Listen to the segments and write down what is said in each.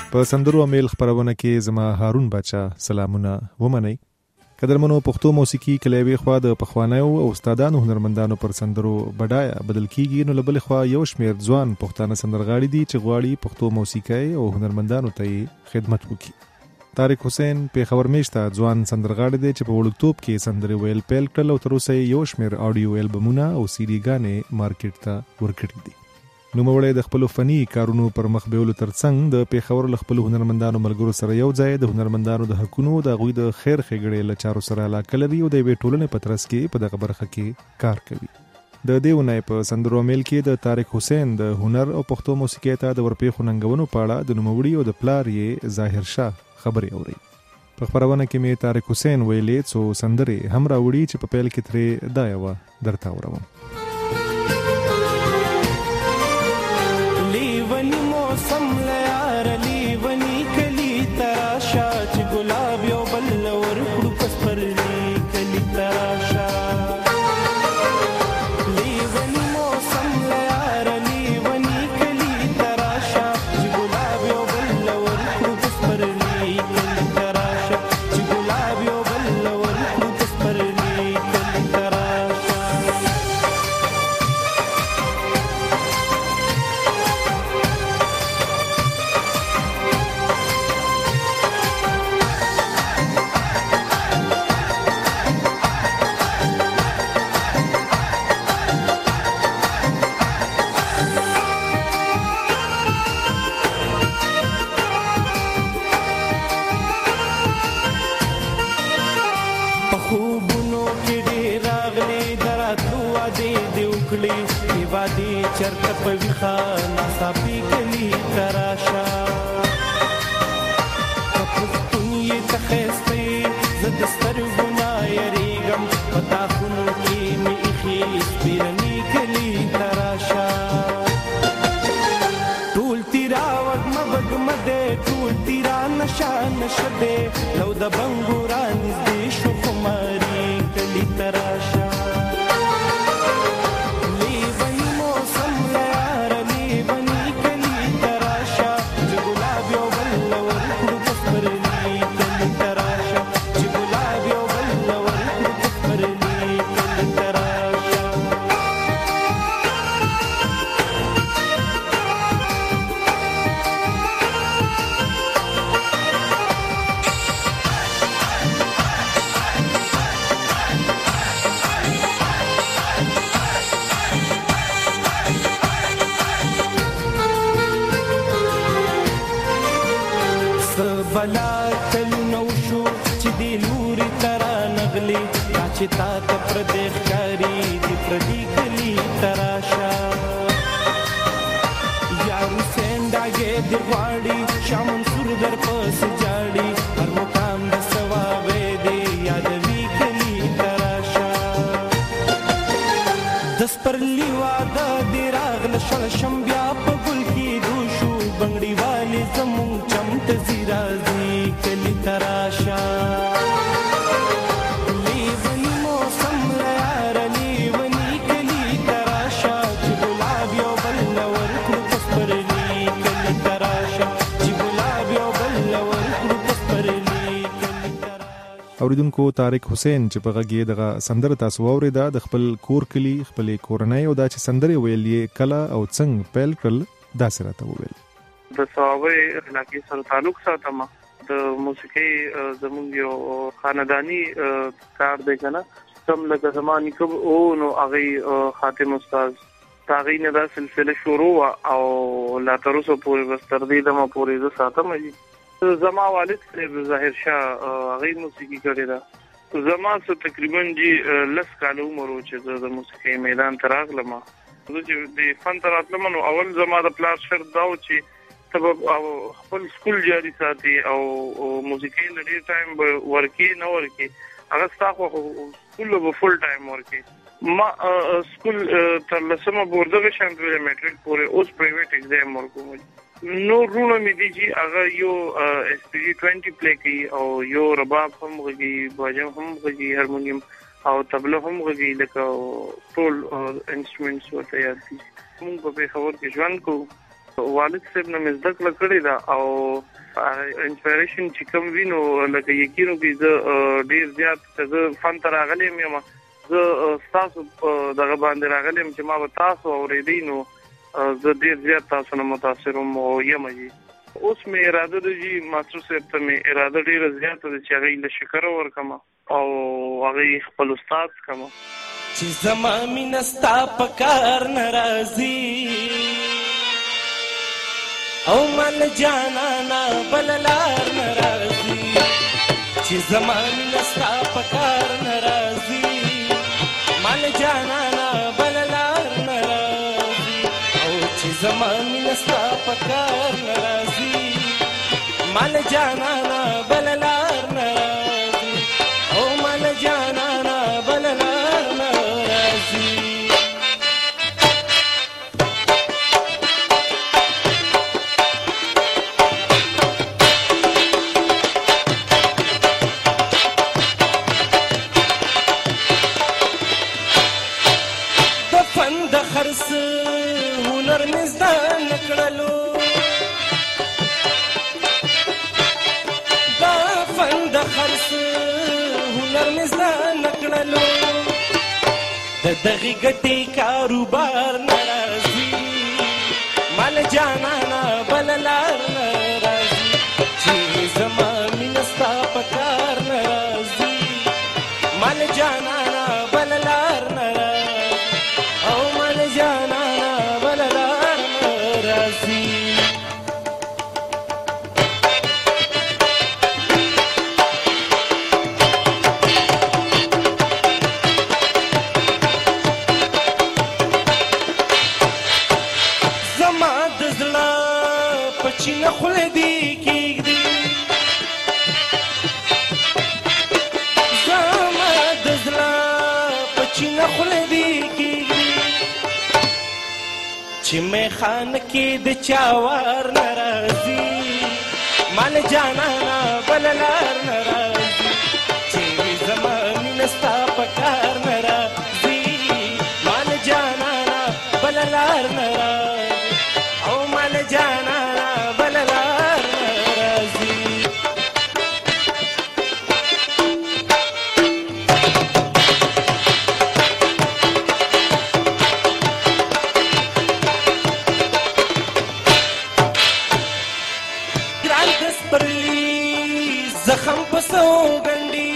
په سندرو امیل خبرونه کې زما هارون بچا سلامونه ومنئ. قدرمنو پښتو موسیقي کلیوي خوا د پخوانیو او استادانو هنرمندانو پر سندرو بډایا بدل کیږي، نو لبل خوا یو شمیر ځوان پښتانه سندرغاړي دي چې غواړي پښتو موسیقي او هنرمندانو ته خدمت وکړي. طارق حسین پیښور میشته ځوان سندرغاړي دی چې په وړکتوب کې سندرې ویل پیل کړل او تر اوسه یو شمیر آډیو البمونه او سی ډي ګانې مارکیټ ته ورکړي دي. نو مړی د خپل فني کارونو پر مخ بیولو ترڅنګ د پیښور ل خپل هنرمندانو ملګرو سره یو ځای د هنرمندانو د حقونو د غوي د خیر خېګړې له چارو سره علاقه لري او د وی ټولنې په ترڅ کې په دغه برخه کې کار کوي. د دیونه په سندرو میل کې د طارق حسین د هنر او پښتو موسیقي ته د ورپېښو ننګونو په اړه د نوموړي او د پلار یې ظاهر شاه خبرې اوري. په خبرونه کې می طارق حسین ویلې څو سندرې هم راوړي چې په پیل کې ترې دا یو درته اورم. موسم لیار لیونی کلی تراشا چې ګلاب یو بل ورکړو پس پر کلی تراشا لیونی موسم لیار لیونی کلی تراشا چې ګلاب یو بل ورکړو پس پر کلی تراشا چې ګلاب یو بل ورکړو پس پر کلی تراشا. چرته په ویخه ناصافي کلی تراشا پښتون یې تخېستې زه د سترګو نه یریږم په تاخونو کې مې ایښې سپېرني کلی تراشا ټول تیرا وږمه وږمه دی ټول تیرا نشه نشه دی لو د بنګو رانږدې شو خماري کلی تراشا چې تا ته پردیخ کاری دی پردی کلی تراشا یارو سینډاګې دی غواړي شاه منصور در پس جاړي هر مقام د ثوابې دی یادوي کلی تراشا دس پر لیواده دی راغله شل شم بیا په ګل کې دوشو بنګړي والی زمون چمت زیرازي کلی تراشا اوریدونکو طارق حسین چې په غږی دغه سندره تاسو واوریدا د خپل کور کلی خپل کورنۍ او دا چې سندره ویلې کلا او څنګه پیل کړل دا سره ته وویل. د صحابه علاقې سره تعلق ساتم د موسیقي زموږ یو خاندانی کار دی کنه سم لکه زمانی کوم او نو هغه خاتم استاد تاغې نه دا سلسله شروع او لا تر اوسه پورې بس تر دې دمه پورې ز ساتم دي. زما والد صاحب ظاهر شاه هغه موسیقي کړی دا زما څه تقریبا جی لس کال عمر و چې د موسیقي میدان ته راغلم. زه چې د فن ته راتلم نو اول زما د پلار شرط دا و چې سبب خپل سکول جاری ساتي او موسیقي لري ټایم ورکی نه ورکی هغه ستاسو سکول به فل ټایم ورکی. ما سکول تر لسمه بورډه شانت ویل میټریک پورې اوس پرایویټ ایگزام ورکوم. نو رونه مې دي چې هغه یو اس پی جی 20 پلی کوي او یو رباب هم غږی باجم هم غږی هارمونیم او تبله هم غږی لکه ټول انسټرومنټس ورته یاد دي. موږ په خبر کې ژوند کو والد صاحب نه مزدک لکړی دا او انسپایریشن چې کوم وینو لکه یقینو کې زه ډیر زیات زه فن ته راغلم یم زه تاسو دغه باندې راغلم چې ما به تاسو اورېدی نو زه ډیر زیات تاسو نه متاثر یم اوس مې اراده ده چې ماستر صاحب ته مې اراده ډیره زیاته ده چې هغې له شکره ورکړم او هغې خپل استاد کړم چې زما مینه ستا په کار نه راځي او مل جانانا بل لار نه راځي چې زما مینه ستا په کار نه راځي مل جانانا بل لار نه راځي او چې زما مینه ستا په کار نه راځي مل جانانا بل لار نه راځي او مل جانانا بل لار نه راځي د فن د خرڅ هنر مې زده نه کړلو دغی گٹی کاروبار نرازی مال جانانا بل لار نرازی چی زمانی نستا پکار نرازی مال جانانا بل لار نرازی او مال جانانا بل لار نرازی چینه خوله دی کېږدي زما د زړه په چینه خوله دی کېږدي چې میخانه کې د چا وار نه راځي مال جانانا بل لار نه راځي چې زما مینه ستا په کار نه راځي مال جانانا بل لار نه راځي او مال جانانا زخم پسو گنڈی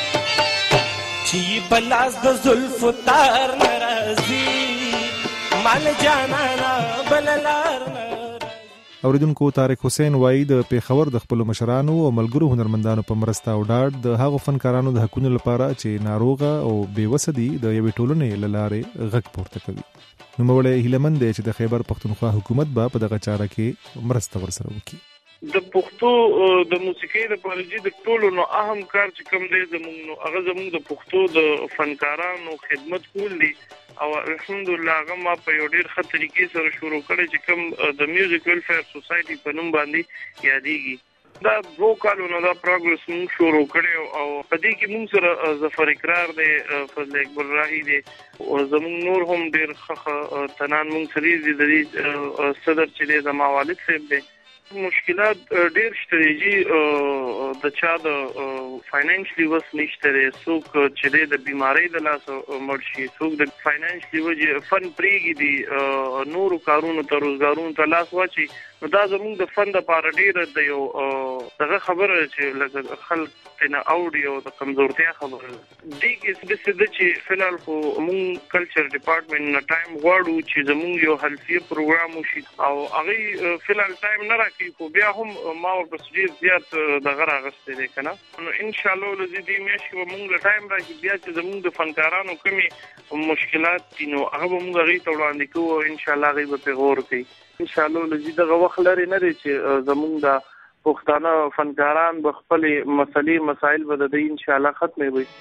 چی بلاز د زلف تار نرازی مال جانانا بللار نرازی. اوریدونکو طارق حسین وایي د پیښور د خپل مشرانو او ملګرو هنرمندانو په مرسته او ډاډ د هغو فنکارانو د حقونو لپاره چې ناروغه او بېوسه دي د یوې ټولنې له لارې غږ پورته کوي. نوموړی هیلهمند دی چې د خیبر پښتونخوا حکومت به په دغه چاره کې مرسته ورسره وکړي. د پښتو د موسیقۍ د پروژې د ټولو نو اهم کار چې کوم دی زموږ نو هغه زموږ د پښتو د فنکارانو خدمت کول دي او الحمدلله هغه ما په یو ډېر ښه طریقې سره شروع کړی چې کوم د میوزیک ویلفیر سوسایټي په نوم باندې یادېږي. دا 2 کالو نه دا پروګرس موږ شروع کړی او په دې کې موږ سره ظفر اقرار دی فضل اکبر راهی دی او زموږ نور هم ډېر ښه تنان موږ سره دي د دې صدر چې دی زما والد صاحب دی. مشکلات ډېر شته دي د چا د فاینانشلی وس نشته دی څوک چې دی د بیمارۍ د لاسه مړ شي څوک د فاینانشلی وجې فن پرېږدي دي نورو کارونو ته روزګارونو ته لاس واچي نو دا زموږ د فن دپاره ډېره د یو دغه خبره چې لکه خلک ترېنه اوړي او د کمزورتیا خبره دې کې داسې ده چې فلحال خو موږ کلچر ډپارټمنټ نه ټایم غواړو چې زموږ یو حلفیه پروګرام وشي او هغې فلحال ټایم نه راکوي خو بیا هم ما ورپسې ډېر زیات دغه راغستی دی که نه نو انشاءالله ولزي دې میاشت کې به موږ له ټایم راکړي بیا چې زموږ د فنکارانو کومې مشکلات دي نو هغه به موږ هغې ته وړاندې کوو او انشاءالله هغې به پرې غور کوي. انشاءالله ولزي دغه وخت لرې نه دی چې زموږ د پښتانه فنکاران به خپلې مسلې مسایل به د دوی انشاءالله ختمې وي.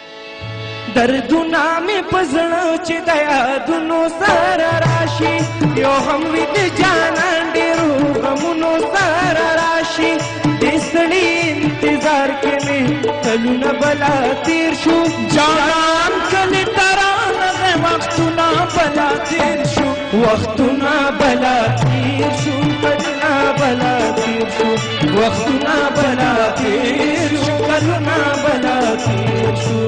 دردونه مې په زړه چې د یادونو سره راشي یو هم وي د جانان ډېرو غمونو سره راشي دې ستړي انتظار کې مې کلونه بلا تېر شو جانان کلي ته رانغی وختونه بلا تېر شو وختونه بلا تېر شو کلونه بلا تېر شو وختونه بلا تیر شو کلونه بلا تیر شو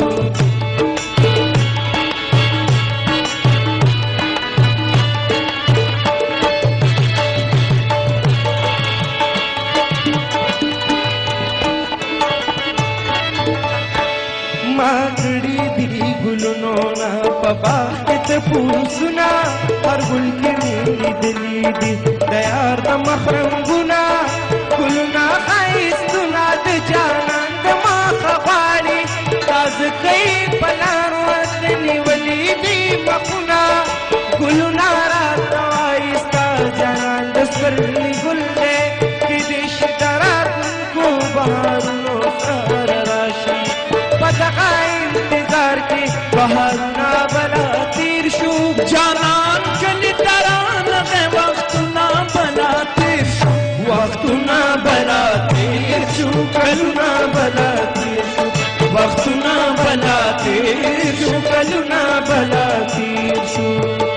ما کړي دي ګلونو نه په باغ کې ته پوسونه هر ګل کې مې لیدلي دي د یار د محرم ګونه ګلونه ښایستونه د جانان د مخه غواړي تازه کوي په لار ورته نیولي دي مخونه ګلونه راته وایي ستا جانان د سپرلي ګل دی کیدای شي د راتلونکو بهارونو سره راشي په دغه انتظار کې بهارونه بلا تیر شو جانان کلي ترانغه وختونه بلا تیر شو وختونه بلا تیر شو کلونه بلا تیر شو وختونه بلا تیر شو کلونه بلا تیر شو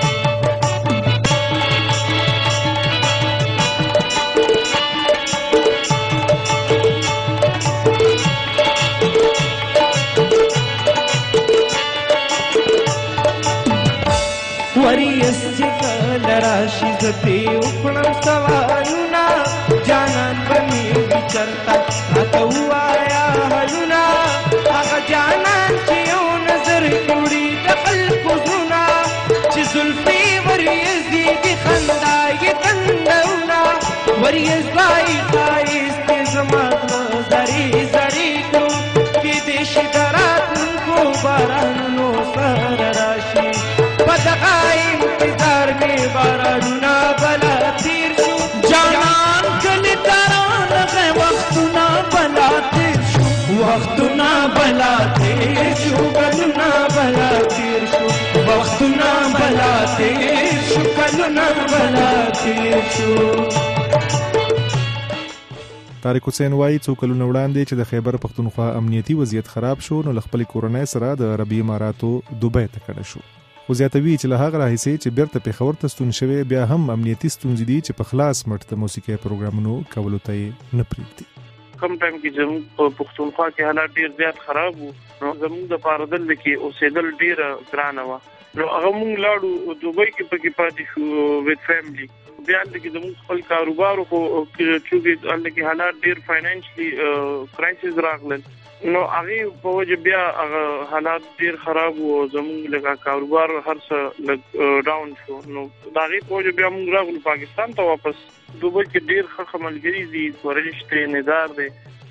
وریس چې کله راشي زه ترې وکړم سوالونه جانان به مې وي چېرته راته ووایه حلونه هغه جانان چې یو نظر جوړي د خلکو زړونه چې زلفې وریځې دي خندا یې تندونه وریځ وایي ښایستې زما زړه زړې زړې کړو کیدای شي د راتلونکو بارانونو سره راشي په دغه انتظار مې بارانونه بلا تیر شو جانان کلي ترانغه وختونه بلا تیر شو وختونه بلا تیر شو کلونه بلا تیر شو وختونه بلا تیر شو کلونه بلا تیر شو طارق حسین وایي څو کلونه وړاندې چې د خیبر پښتونخوا امنیتي وضعیت خراب شو نو له خپلې کورنۍ سره د عربي اماراتو دوبۍ ته کډه شو خو زیاتوي چې له هغه راهیسې چې بیرته پېښور ته ستون شوی بیا هم امنیتي ستونزې دي چې په خلاص مټ د موسیقي پروګرامونو کولو ته یې نه پرېږدي کم ټایم کې زموږ په پښتونخوا کې حالات ډیر زیات خراب وو نو زموږ د پاردل کې اوسېدل ډیر ګرانه وه نو هغه موږ لاړو دوبۍ کې پکې پاتې شو ویت فیملی بیا هلته کې زموږ خپل کاروبار خو چونکې هلته کې حالات ډیر فاینانشلي کرایسس راغلل نو هغه په وجه بیا هغه حالات ډیر خراب وو زموږ لږه کاروبار هر څه لږ ډاون شو نو دا هغه په وجه بیا موږ راغلو پاکستان ته واپس دوبۍ کې ډیر ښه ملګري دي ورشته نظار دی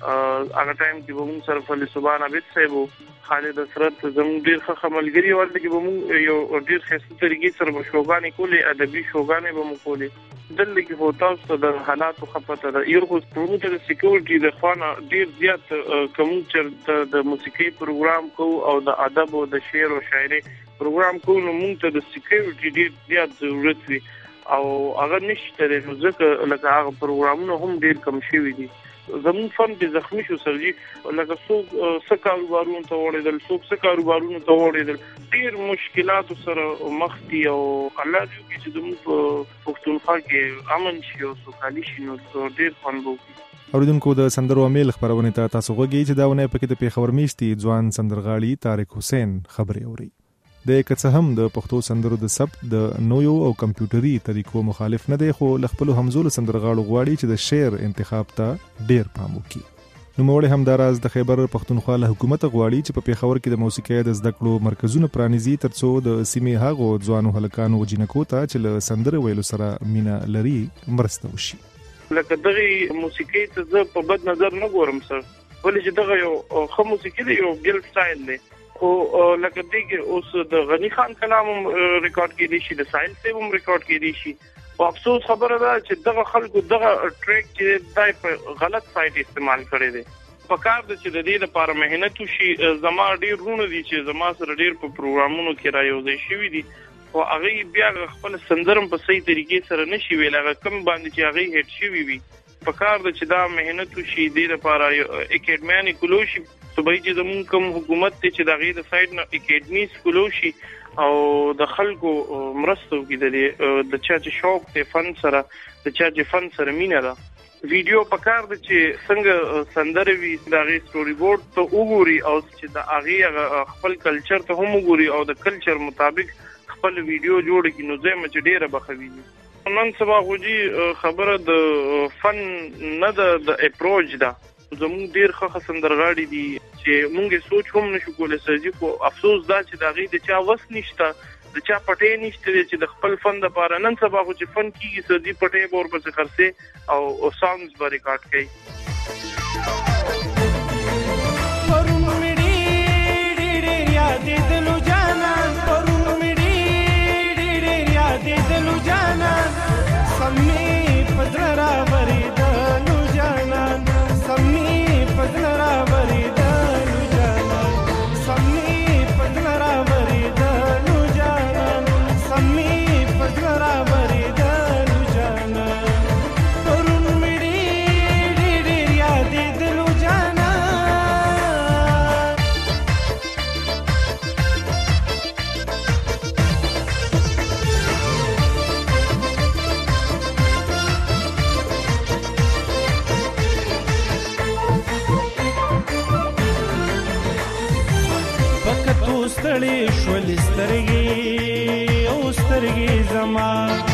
هغه ټایم کې به موږ سره فل سبحان عبد صاحب خالد اسرت زموږ ډیر ښه ملګري ورته کې به موږ یو ډیر ښه طریقې سره شوګانې کولې ادبي شوګانې به موږ کولې دلته کې هو تاسو ته د حالاتو خپته ده یو خو پروموټر سکیورټي د خوانه ډیر زیات کوم چې د موسیقي پروګرام کو او د ادب او د شعر او شاعري پروګرام کو نو موږ ته د سکیورټي ډیر زیات ضرورت وي او هغه نشته نو ځکه لکه هغه پروګرامونه هم ډیر کم شوي دي زمون فن د زخمی شو سرجی لکه څوک څه کاروبارونو ته وړېدل څوک څه کاروبارونو ته وړېدل ډیر مشکلات سره مخ دي او الله دې وکړي چې زموږ په پښتونخوا کې امن شي او سوکالي شي نو ډیر خوند وکړي اوریدونکو د سندرو امیل خبرونه ته تاسو غوږی چې داونه پکې د پیښور میشتي ځوان سندرغاړي طارق حسین خبري اوري د کڅ هم د پښتو سندرو د ثبت د نویو او کمپیوټري طریقو مخالف نه دی خو خپل همزول سندرغاړو غواړي چې د شعر انتخاب ته ډیر پام وکړي نو موږ هم دراز د خیبر پښتونخوا له حکومت غواړي چې په پیښور کې د موسیقي د زده کړو مرکزونه پرانیزي ترڅو د سیمې هغو ځوانو هلکانو او جنکو ته چې له سندره ویلو سره مینا لري مرسته وشي لکه دغه موسیقي ته زه په بد نظر نه ګورم سر ولې چې دغه یو خو موسیقي دی یو ګل سټایل دی او لکه دغه اوس د غنی خان کلام ریکارډ کړي شي د سایل سیب هم ریکارډ کړي شي او افسوس خبره ده چې دغه خلکو دغه ټریک چې دای په غلط سایت استعمال کړي دي په کار د چې د دې لپاره مهنت وشي زما ډیر رونه دي چې زما سره ډیر په پروګرامونو کې رايوځي شوی دي او هغه بیا خپل سندرم په صحیح طریقې سره نشي ویل هغه کم باندې چې هغه هټ شوی وي په کار د چې دا مهنت وشي دې لپاره اکیډمي کولوشي صوبایي چې زموږ کوم حکومت ته چې دغه د سایډ نه اکیډمي کولوشي او د خلکو مرستو کې د چا چې شوق ته فن سره د چا چې فن سره مینه ده ویډیو پکار د چې څنګه سندره وی د هغه سټوري بورډ ته وګوري او چې د هغه خپل کلچر ته هم وګوري او د کلچر مطابق خپل ویډیو جوړ کړي نو زما چې ډیره بخوي. نن سبا غوږی خبره د فن نه د اپروچ ده. زموږ ډیر ښه سندرغاړي دي چې مونږه سوچ هم نشو کولای سړي کو افسوس دا چې دا غي د چا وس نشته د چا پټې نشته چې د خپل فن د پاره نن سبا خو چې فن کیږي سړي پټې بور پر خرڅه او سانګز به ریکارډ کوي. ستړي شول سترګې او سترګې زما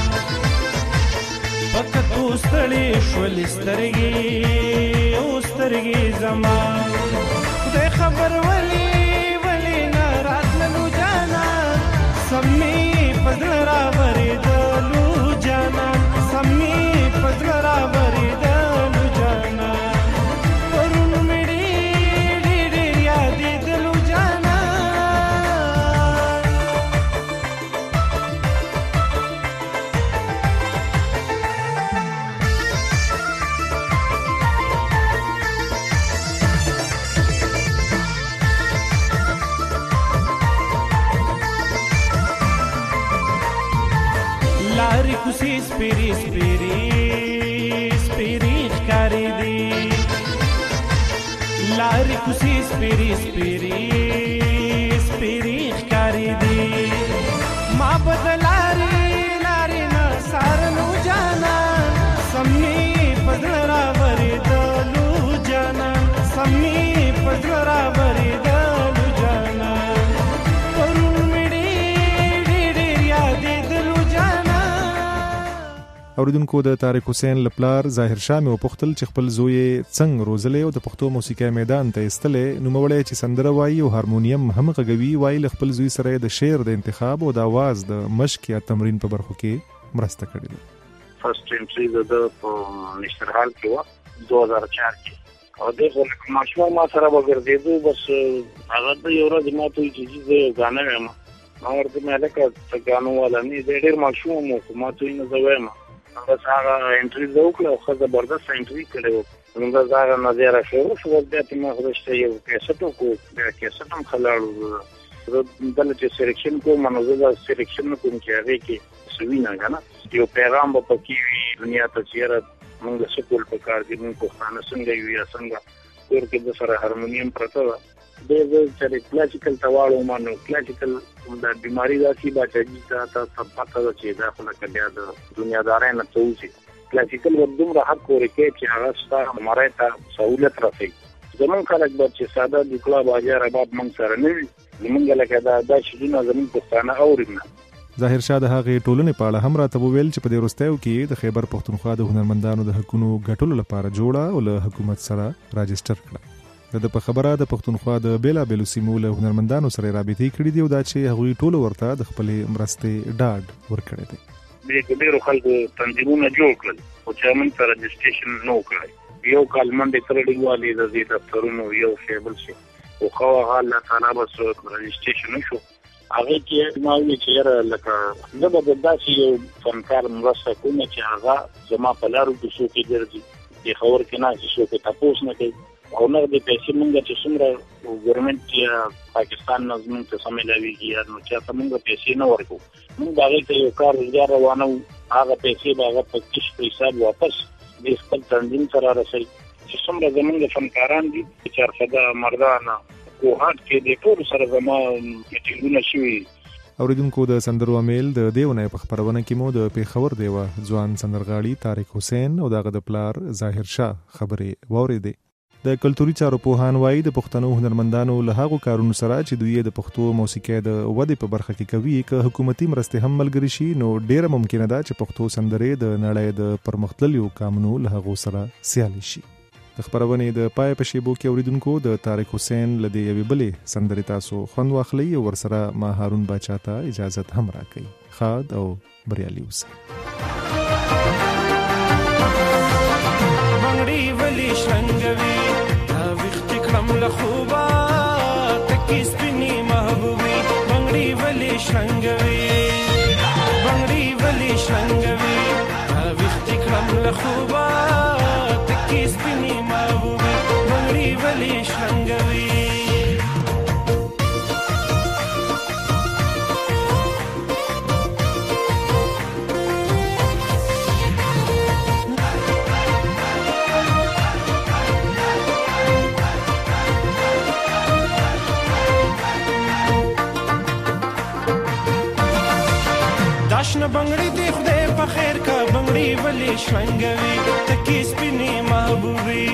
پکتو ستړي شول سترګې او سترګې زما خدای خبر ولی نه راتللو جانا سمې پزړه راورېدلو جانا سمې پزړه راورېدلو جانا پرون مې ډېر یادېدلو جانا. لارې کوڅې سپېرې سپېرې سپېرې ښکارې دي لارې کوڅې سپېرې سپېرې سپېرې ښکارې دي ما به د لارې نه سارلو جانا سمې په زړه راورېدلو جانا سمې په زړه راورېدلو جانا پرون مې ډېر یادېدلو جانا. اوریدونکو د طارق حسین لپلار ظاهر شاه مې وپوښتل چې خپل زوی څنګه روزلې او د پښتو موسیقۍ میدان ته ایستلې. نوموړی چې سندره وایي او هارمونیم هم غږوي وایي له خپل زوی سره د شعر د انتخاب او د आवाज د مشق یا تمرین په برخو کې مرسته کړې ده. فرست انټری د په نشر حال کې و 2004 کې او د ماشوم ما سره وګرځېدو بس هغه د یو ورځ ما ته چې غاڼه وایم ما ورته مې لکه څنګه ولا نه ډېر ماشوم ما ته نه زویم بس هغه انټری وکړه خو زبردست انټری کړو موږ زاغه نظر شروع شو بیا ته ما غوښته یو کیسټ کو بیا کیسټ هم خلاړو دلته چې سلیکشن کوم نو زه سلیکشن کوم چې هغه کې سوینا غنا یو پیغام په کې دنیا ته چیرې موږ سکول په کار دي موږ پښتانه څنګه یو یا څنګه ور کې د سره هارمونیم پرته د چې کلاسیکل تواړو مانو کلاسیکل د بیماری داسي باچې تا پته ده چې دا خلک بیا د دنیا دارای نه توځي کلاسیکل ودوم راحت کوي چې هغه ستاسو مړای ته سہولت راځي زمون خلک به چې ساده د کلا بازار باب موږ سره نه وي موږ لکه دا شیدونه زمون پښتانه اورینه. ظاهر شاه د هغې ټولنې په اړه هم راته وویل چې په دې وروستیو کې د خیبر پښتونخوا د هنرمندانو د حقونو ګټلو لپاره جوړه او له حکومت سره راجسټر کړه. د په خبره د پښتونخوا د بیلابېلو سیمو له هنرمندانو سره رابطې کړې دي او دا چې هغوی ټول ورته د خپلې مرستې ډاډ ورکړی دی. ډېرو خلکو تنظیمونه جوړ کړل او چې موږ ته رجسټریشن نو کړی یو کال منډې ترډینګ والی د دې دفترونو یو شیبل شي او خو هغه الله تعالی بس رجسټریشن شو هغه کې ما وی چې لکه دغه د داسې یو فنکار مرسته کوم چې هغه زما په لارو کې شو کې ګرځي د خبر کې نه شو کې تاسو نه کوي او نه د پیسې مونږ چې څومره ګورنمنت یا پاکستان نظم ته سمېلاوي یا نو چې موږ پیسې نه ورکو موږ هغه ته یو کار روانو هغه پیسې هغه په کیش په حساب واپس د خپل تنظیم سره رسي چې څومره زمونږ فنکاران دي چې ارشد مردانه کوهات کې د ټول سره زما میټینګونه شوي اوریدونکو د سندرو امیل د دیونه په خبرونه کې مو د پیښور دیوه ځوان سندرغاړي طارق حسین او دغه د پلار ظاهر شاه خبرې واوریدې. د کلتوري چارو پوهان وایي د پښتنو هنرمندانو له هغو کارونو سره چې دوی د پښتو موسیقۍ د ودې په برخه کې کوي که حکومتي مرستې هم ملګري شي نو ډیره ممکنه ده چې پښتو سندرې د نړۍ د پرمختللو کامونو له هغو سره سیالي شي. د خبرونې د پای په شیبو کې اوریدونکو د طارق حسین له دې یوې بلې سندرې تاسو خوند واخلئ او ورسره ما هارون باچا ته اجازت هم راکړئ. ښاد او بریالي اوسئ. بنگړي ولي شرنګوي وخت کړم له خوبه تکي سپینې محبوبي بنگړي ولي شرنګوي بنگړي ولي شرنګوي وخت کړم له خوبه تکي سپینې محبوبي بنگړي ولي شرنګوي داشنه بنگړي دی خدای په خیر کا بنگړي ولي شرنګوي تکي سپینې محبوبي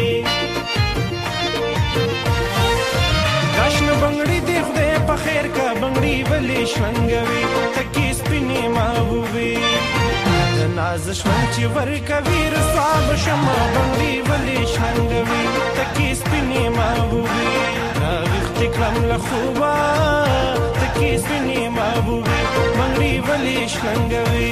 داشنه بنگړي دی خدای په خیر کا بنگړي ولي شرنګوي تکي سپینې محبوبي ناز شون چې ورکوي رسوا بشمه بنگړي ولي شرنګوي تکي سپینې محبوبي وخت کړم له خوبه تکي سپینې محبوبي بنگړي ولي شرنګوي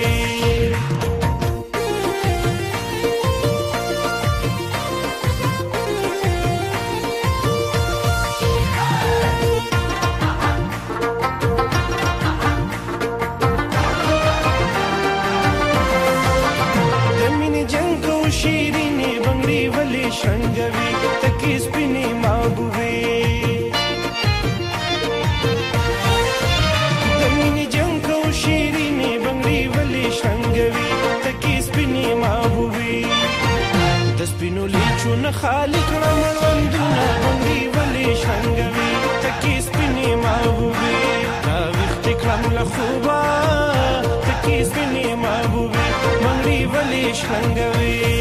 شیرینی بنگړي ولي شرنګوي تکي سپینې محبوبي د مینې جنګ کو شیرینی بنگړي ولي شرنګوي تکي سپینې محبوبي د سپینو لیچو نه خالي کړم مړوندونه بنگړي ولي شرنګوي تکي سپینې محبوبي وخت کړم له خوبه تکي سپینې محبوبي بنگړي ولي شرنګوي